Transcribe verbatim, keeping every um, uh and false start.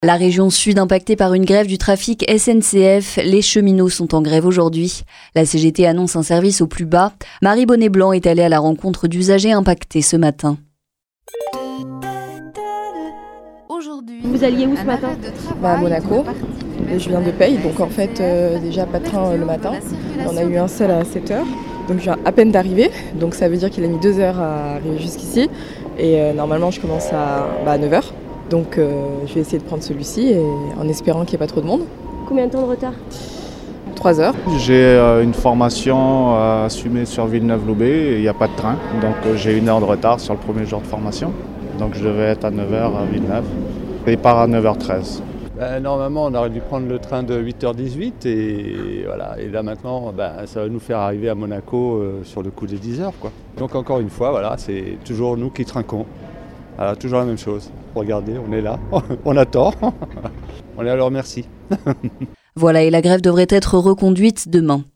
La région sud impactée par une grève du trafic S N C F, les cheminots sont en grève aujourd'hui. La C G T annonce un service au plus bas. Marie Bonnet-Blanc est allée à la rencontre d'usagers impactés ce matin. Vous alliez où ce matin ? Bah, à Monaco. Et je viens de Paye, donc en fait euh, déjà pas de train euh, le matin. On a eu un seul à sept heures. Donc je viens à peine d'arriver, donc ça veut dire qu'il a mis deux heures à arriver jusqu'ici. Et euh, normalement je commence à, bah, à neuf heures. Donc euh, je vais essayer de prendre celui-ci et, en espérant qu'il n'y ait pas trop de monde. Combien de temps de retard ? trois heures. J'ai euh, une formation à assumer sur Villeneuve-Loubet et il n'y a pas de train. Donc euh, j'ai une heure de retard sur le premier jour de formation. Donc je devais être à neuf heures à Villeneuve et il part à neuf heures treize. Ben, normalement, on aurait dû prendre le train de huit heures dix-huit et voilà. Et là maintenant, ben, ça va nous faire arriver à Monaco euh, sur le coup des dix heures, quoi. Donc encore une fois, voilà, c'est toujours nous qui trinquons. Voilà, toujours la même chose. Regardez, on est là, on attend. On est à leur merci. Voilà, et la grève devrait être reconduite demain.